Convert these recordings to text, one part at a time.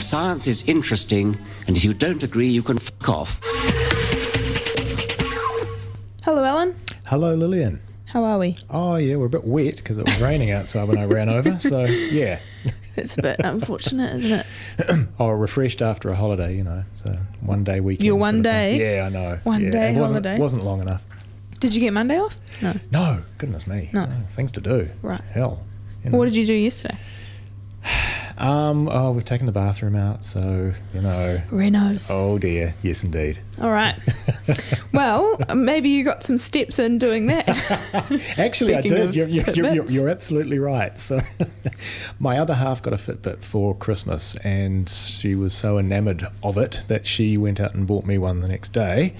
science is interesting, and if you don't agree, you can f*** off. Hello, Alan. Hello, Lillian. How are we? Oh, yeah, we're a bit wet because it was raining outside when I ran over, so, yeah. It's a bit unfortunate, isn't it? Oh, refreshed after a holiday, you know, so one-day weekend. Your one day? Yeah, I know. One day holiday? It wasn't long enough. Did you get Monday off? No. No, goodness me. No. Things to do. Right. Hell. You know. What did you do yesterday? We've taken the bathroom out, so, you know. Renos. Oh, dear. Yes, indeed. All right. Well, maybe you got some steps in doing that. Actually, I Speaking did. of You're absolutely right. So, my other half got a Fitbit for Christmas, and she was so enamoured of it that she went out and bought me one the next day.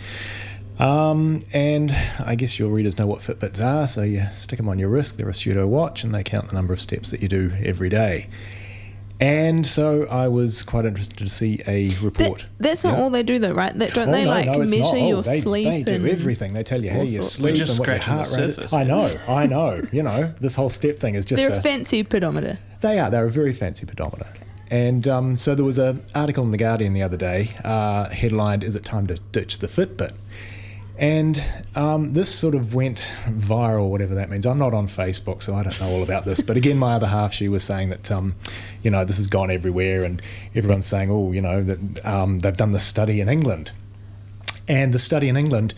And I guess your readers know what Fitbits are, so you stick them on your wrist. They're a pseudo watch, and they count the number of steps that you do every day. And so I was quite interested to see a report. That's not all they do, though, right? Don't they measure your sleep? They do everything. They tell you how you sleep and what your heart rate is. I know. You know, this whole step thing is just They're a fancy pedometer. They are. They're a very fancy pedometer. And so there was an article in The Guardian the other day, headlined, "Is it time to ditch the Fitbit?" And this sort of went viral, whatever that means. I'm not on Facebook, so I don't know all about this. But again, my other half, she was saying that, you know, this has gone everywhere, and everyone's saying, oh, you know, that they've done this study in England. And the study in England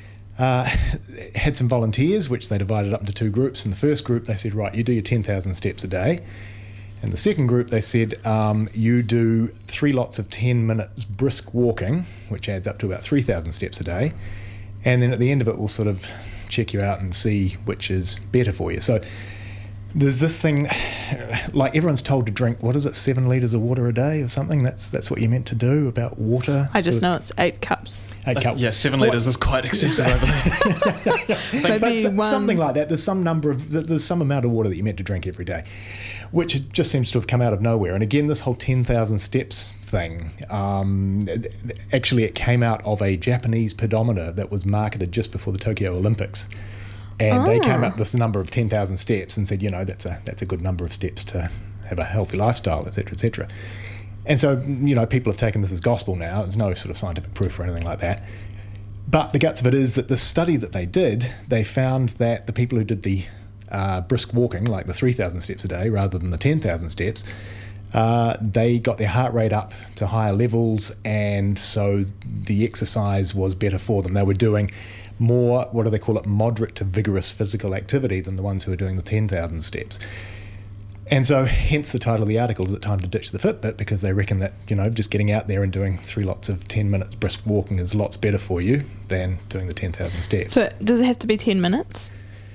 had some volunteers, which they divided up into two groups. In the first group, they said, right, you do your 10,000 steps a day. And the second group, they said, you do 3 lots of 10 minutes brisk walking, which adds up to about 3,000 steps a day. And then at the end of it, we'll sort of check you out and see which is better for you. So there's this thing, like everyone's told to drink, what is it, 7 litres of water a day or something? That's what you're meant to do about water. I just know it's 8 cups. 8 cups. Yeah, 7 litres is quite excessive, I believe. But something like that. There's some amount of water that you're meant to drink every day, which just seems to have come out of nowhere. And again, this whole 10,000 steps thing, actually it came out of a Japanese pedometer that was marketed just before the Tokyo Olympics. And they came up with this number of 10,000 steps and said, you know, that's a good number of steps to have a healthy lifestyle, etc., etc. And so, you know, people have taken this as gospel now. There's no sort of scientific proof or anything like that. But the guts of it is that the study that they did, they found that the people who did the brisk walking, like the 3,000 steps a day rather than the 10,000 steps, they got their heart rate up to higher levels, and so the exercise was better for them. They were doing more, what do they call it, moderate to vigorous physical activity than the ones who were doing the 10,000 steps. And so hence the title of the article, is it time to ditch the Fitbit, because they reckon that, you know, just getting out there and doing 3 lots of 10 minutes brisk walking is lots better for you than doing the 10,000 steps. So does it have to be 10 minutes?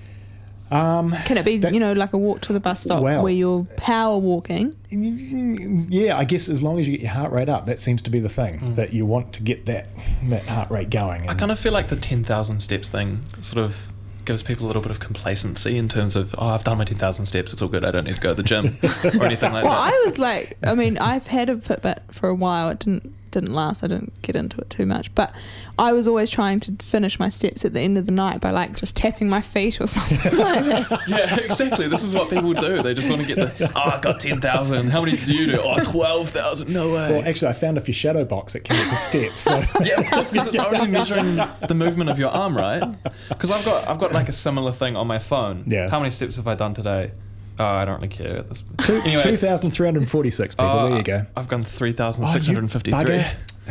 Can it be, you know, like a walk to the bus stop where you're power walking? Yeah, I guess as long as you get your heart rate up, that seems to be the thing, that you want to get that heart rate going. I kind of feel like the 10,000 steps thing sort of gives people a little bit of complacency in terms of, oh, I've done my 10,000 steps, it's all good, I don't need to go to the gym or anything like that. Well, I was like, I mean, I've had a Fitbit for a while. It didn't last. I didn't get into it too much, but I was always trying to finish my steps at the end of the night by like just tapping my feet or something like that. Yeah, exactly. This is what people do. They just want to get I got 10,000. How many did you do? 12,000. No way. Well, actually, I found if you shadow box, it counts as steps. So. Yeah, of course, because it's only measuring the movement of your arm, right? Because I've got like a similar thing on my phone. Yeah. How many steps have I done today? Oh, I don't really care at this point. Anyway, 2,346 people. There you go. I've gone 3,653.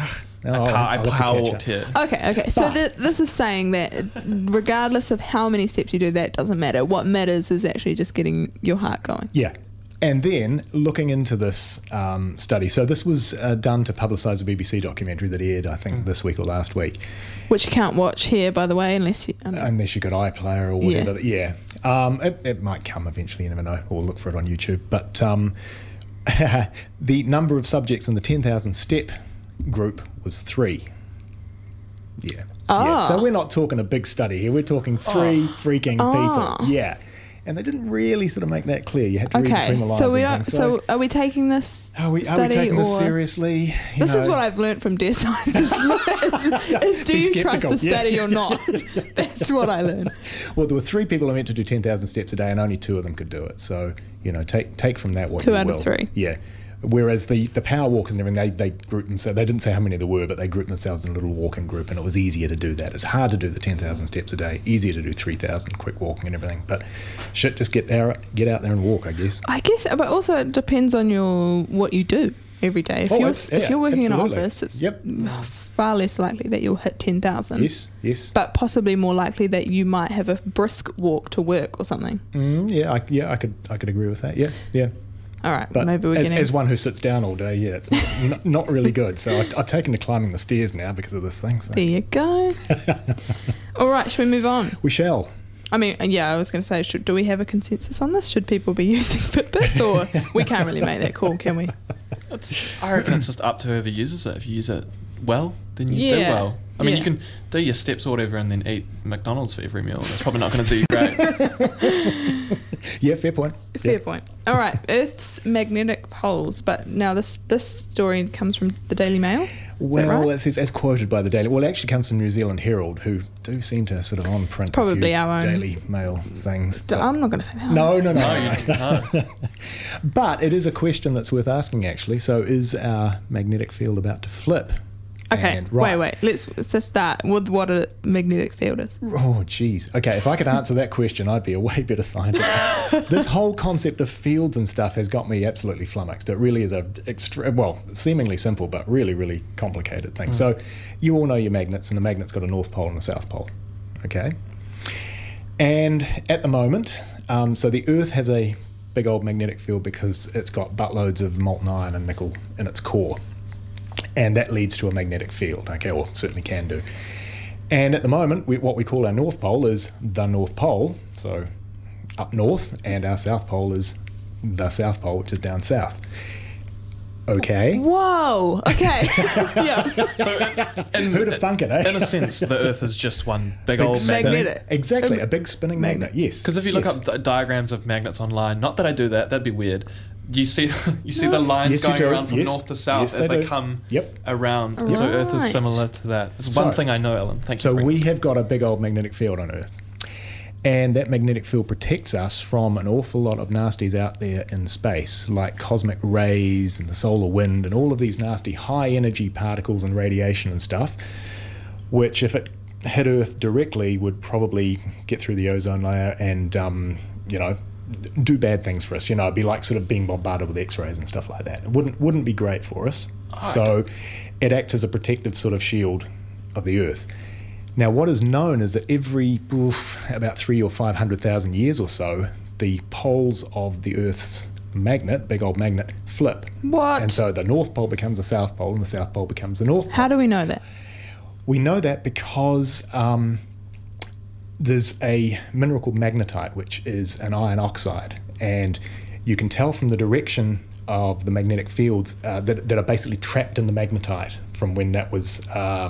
I power walked here. Okay. So this is saying that regardless of how many steps you do, that doesn't matter. What matters is actually just getting your heart going. Yeah. And then looking into this study, so this was done to publicise a BBC documentary that aired, I think, this week or last week. Which you can't watch here, by the way, unless you got iPlayer or whatever. Yeah. It might come eventually, you never know, or look for it on YouTube. But the number of subjects in the 10,000 step group was 3. Yeah. Yeah. So we're not talking a big study here. We're talking 3 freaking people. Yeah. And they didn't really sort of make that clear. You had to read between the lines. So are we taking this Are we taking this seriously? This is what I've learnt from Dear Science is do you trust the study or not? That's what I learned. Well, there were 3 people who meant to do 10,000 steps a day, and only 2 of them could do it. So, you know, take from that what you will. 2 out of 3. Yeah. Whereas the power walkers and everything, they grouped themselves. They didn't say how many there were, but they grouped themselves in a little walking group, and it was easier to do that. It's hard to do the 10,000 steps a day, easier to do 3,000 quick walking and everything. But shit, just get out there and walk, I guess. But also it depends on what you do every day. If you're working absolutely. in an office, it's far less likely that you'll hit 10,000. Yes. But possibly more likely that you might have a brisk walk to work or something. I could agree with that. Yeah. All right, But maybe we're as one who sits down all day, it's not really good. So I've taken to climbing the stairs now because of this thing. So. There you go. All right, should we move on? We shall. I mean, I was going to say, do we have a consensus on this? Should people be using Fitbits, or we can't really make that call, can we? I reckon it's just up to whoever uses it. If you use it well, then you do well. I mean, you can do your steps or whatever and then eat McDonald's for every meal. That's probably not going to do you great. Yeah, fair point. Fair point. All right, Earth's magnetic poles. But now this story comes from the Daily Mail. Is that right? It says, as quoted by the Daily... Well, it actually comes from New Zealand Herald, who do seem to sort of on-print probably a few our own Daily Mail things. I'm not going to say that. No. But it is a question that's worth asking, actually. So is our magnetic field about to flip? Okay, wait. Let's just start with what a magnetic field is. Oh, geez. Okay, if I could answer that question, I'd be a way better scientist. This whole concept of fields and stuff has got me absolutely flummoxed. It really is seemingly simple, but really, really complicated thing. So you all know your magnets, and the magnet's got a north pole and a south pole. Okay? And at the moment, so the Earth has a big old magnetic field because it's got buttloads of molten iron and nickel in its core. And that leads to a magnetic field, okay, or certainly can do. And at the moment, what we call our North Pole is the North Pole, so up north, and our South Pole is the South Pole, which is down south. Okay. Whoa, okay. Yeah. So Who'd have thunk it, eh? In a sense, the Earth is just one big old magnet. Exactly, a big spinning magnet, yes. Because if you look up diagrams of magnets online, not that I do that, that'd be weird. You see the lines going around from north to south as they come around. Right. So Earth is similar to that. It's one thing I know, Ellen. Thank you. So we have got a big old magnetic field on Earth. And that magnetic field protects us from an awful lot of nasties out there in space, like cosmic rays and the solar wind and all of these nasty high energy particles and radiation and stuff, which if it hit Earth directly would probably get through the ozone layer and, do bad things for us. It'd be like sort of being bombarded with X-rays and stuff like that. It wouldn't be great for us. Right. So it acts as a protective sort of shield of the Earth. Now, what is known is that every about 300,000 or 500,000 years or so, the poles of the Earth's magnet, big old magnet, flip. What? And so the North Pole becomes the South Pole, and the South Pole becomes the North Pole. How do we know that? We know that because there's a mineral called magnetite, which is an iron oxide, and you can tell from the direction of the magnetic fields that are basically trapped in the magnetite from when that was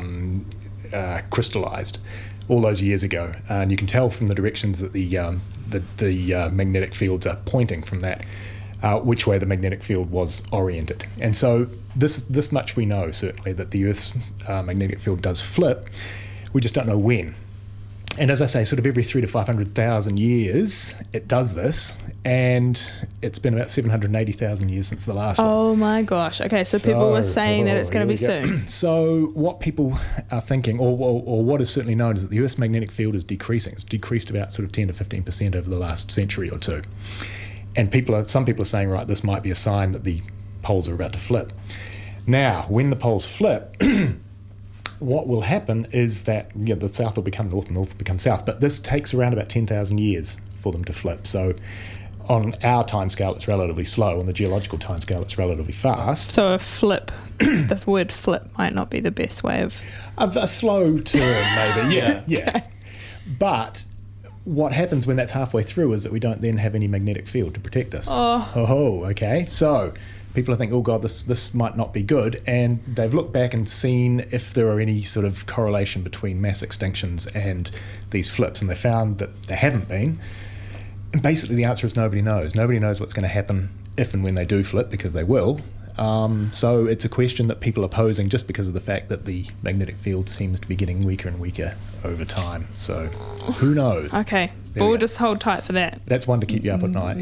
crystallized all those years ago, and you can tell from the directions that the magnetic fields are pointing from that which way the magnetic field was oriented. And so this much we know certainly, that the Earth's magnetic field does flip. We just don't know when. And as I say, sort of every 300,000 to 500,000 years it does this, and it's been about 780,000 years since the last one. Oh my gosh. Okay, so people were saying that it's going to be soon. So what people are thinking, or what is certainly known, is that the Earth's magnetic field is decreasing. It's decreased about sort of 10 to 15% over the last century or two. And some people are saying, right, this might be a sign that the poles are about to flip. Now, when the poles flip, what will happen is that the south will become north and north will become south. But this takes around about 10,000 years for them to flip. So on our timescale, it's relatively slow. On the geological timescale, it's relatively fast. So a flip, the word flip might not be the best way of... A slow turn, maybe. Yeah. Okay. But what happens when that's halfway through is that we don't then have any magnetic field to protect us. Okay. So people think, oh God, this might not be good, and they've looked back and seen if there are any sort of correlation between mass extinctions and these flips, and they found that there haven't been. And basically the answer is nobody knows. Nobody knows what's going to happen if and when they do flip, because they will. So it's a question that people are posing just because of the fact that the magnetic field seems to be getting weaker and weaker over time. So who knows? Okay, but we'll just hold tight for that. That's one to keep you up at night.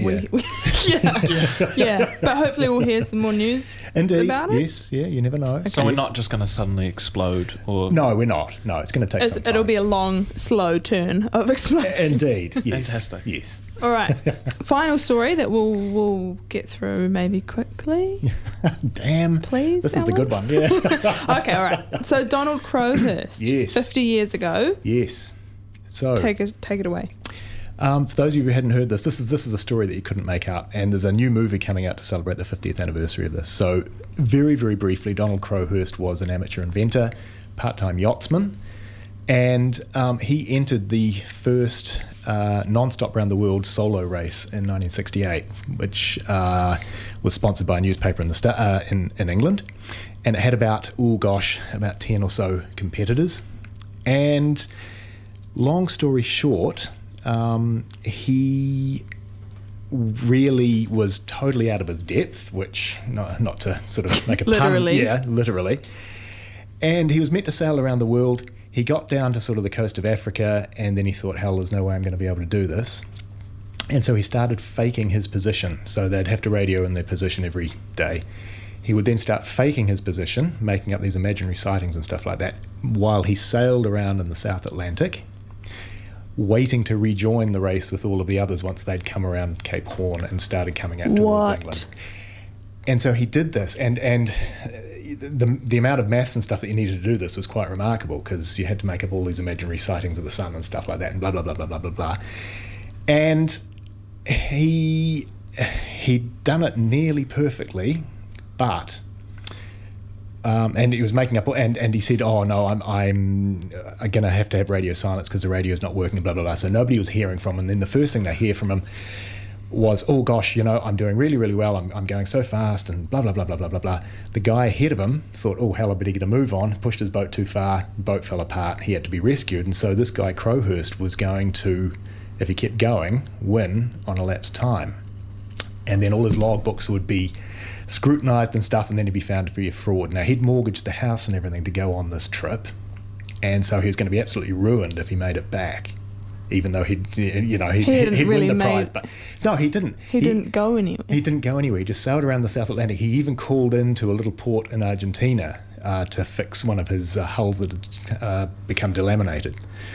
Yeah. But hopefully we'll hear some more news about it. Yes, yeah, you never know. Okay. So we're not just going to suddenly explode, or No, we're not. No, it's going to take some time. It'll be a long, slow turn of explosion. Indeed. Yes. Fantastic. Yes. All right. Final story that we'll get through maybe quickly. Damn. Please, This is the good one. Yeah. Okay, all right. So Donald Crowhurst. Yes. 50 years ago. Yes. So Take it away. for those of you who hadn't heard this is a story that you couldn't make up, and there's a new movie coming out to celebrate the 50th anniversary of this. So very, very briefly, Donald Crowhurst was an amateur inventor, part-time yachtsman, and he entered the first non-stop round the world solo race in 1968, which was sponsored by a newspaper in England, and it had about 10 or so competitors. And long story short, he really was totally out of his depth, which not to sort of make a Literally. pun, yeah, literally. And he was meant to sail around the world. He got down to sort of the coast of Africa, and then he thought, hell, there's no way I'm going to be able to do this. And so he started faking his position. So they'd have to radio in their position every day. He would then start faking his position, making up these imaginary sightings and stuff like that, while he sailed around in the South Atlantic, waiting to rejoin the race with all of the others once they'd come around Cape Horn and started coming out towards England. And so he did this, and the amount of maths and stuff that you needed to do this was quite remarkable, because you had to make up all these imaginary sightings of the sun and stuff like that, and blah blah blah blah blah blah blah. And he'd done it nearly perfectly, but and he was making up, and he said, "Oh no, I'm going to have radio silence because the radio is not working." Blah blah blah. So nobody was hearing from him. And then the first thing they hear from him was, "Oh gosh, I'm doing really, really well. I'm going so fast," and blah blah blah blah blah blah blah. The guy ahead of him thought, "Oh hell, I better get a move on." Pushed his boat too far. Boat fell apart. He had to be rescued. And so this guy Crowhurst was going to, if he kept going, win on elapsed time. And then all his logbooks would be scrutinised and stuff, and then he'd be found to be a fraud. Now, he'd mortgaged the house and everything to go on this trip, and so he was going to be absolutely ruined if he made it back, even though he'd win the prize. But no, he didn't. He didn't go anywhere. He didn't go anywhere. He just sailed around the South Atlantic. He even called into a little port in Argentina to fix one of his hulls that had become delaminated.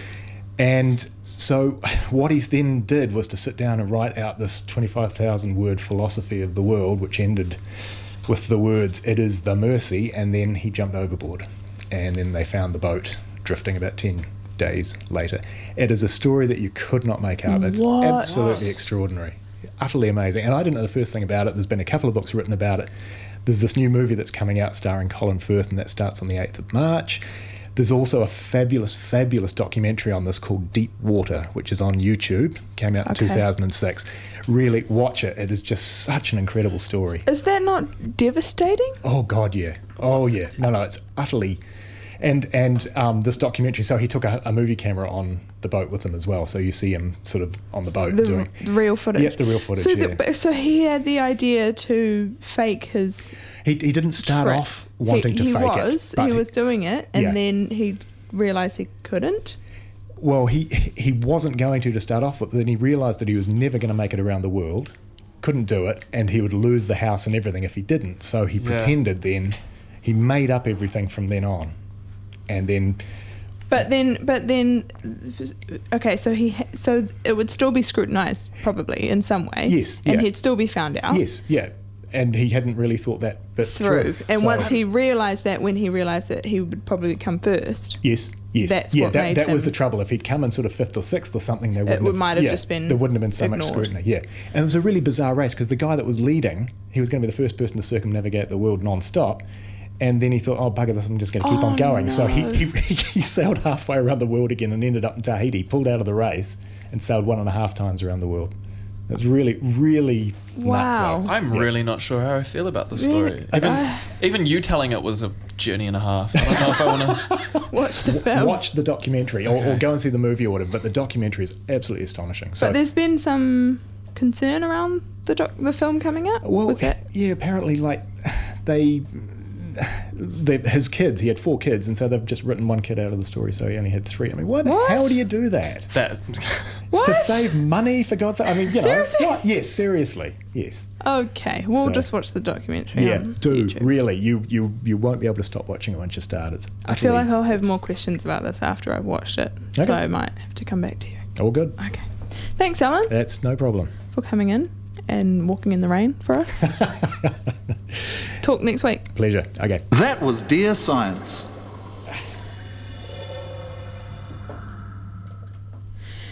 And so what he then did was to sit down and write out this 25,000 word philosophy of the world, which ended with the words, "It is the Mersey," and then he jumped overboard. And then they found the boat drifting about 10 days later. It is a story that you could not make up. It's absolutely extraordinary, utterly amazing. And I didn't know the first thing about it. There's been a couple of books written about it. There's this new movie that's coming out starring Colin Firth, and that starts on the 8th of March. There's also a fabulous, fabulous documentary on this called Deep Water, which is on YouTube. Came out in 2006. Really, watch it. It is just such an incredible story. Is that not devastating? Oh, God, yeah. Oh, yeah. No, it's utterly... And this documentary, so he took a movie camera on the boat with him as well. So you see him sort of on the boat doing... The real footage? Yep, the real footage, So he had the idea to fake his... He didn't start off wanting to fake it. He was doing it, and then he realised he couldn't. Well, he wasn't going to start off with, but then he realised that he was never going to make it around the world, couldn't do it, and he would lose the house and everything if he didn't. So he pretended then, he made up everything from then on. And then... But then, okay, so it would still be scrutinised probably in some way. Yes, and he'd still be found out. Yes, yeah. And he hadn't really thought that bit through. And once he realised that, when he realised that he would probably come first. Yes. That was the trouble. If he'd come in sort of 5th or 6th or something, there wouldn't have been so much scrutiny. Yeah, and it was a really bizarre race because the guy that was leading, he was going to be the first person to circumnavigate the world non-stop. And then he thought, oh, bugger this, I'm just going to keep on going. No. So he sailed halfway around the world again and ended up in Tahiti, pulled out of the race, and sailed 1.5 times around the world. It was really, really nuts. I'm really not sure how I feel about this story. Even you telling it was a journey and a half. I don't know if I want to... Watch the film. Watch the documentary, or go and see the movie or whatever, but the documentary is absolutely astonishing. So, but there's been some concern around the film coming out? Well, yeah, apparently, his kids, he had 4 kids, and so they've just written one kid out of the story, so he only had 3. I mean, why the hell do you do that? What? To save money, for God's sake? I mean, you know. Seriously? Yes, seriously. Yes. Okay, we'll So- just watch the documentary. Yeah, on do. YouTube. Really. You won't be able to stop watching it once you start. It's I feel like I'll have utterly- more questions about this after I've watched it, so Okay. I might have to come back to you. All good. Okay. Thanks, Alan, That's no problem. for coming in and walking in the rain for us. Talk next week. Pleasure. Okay. That was Dear Science.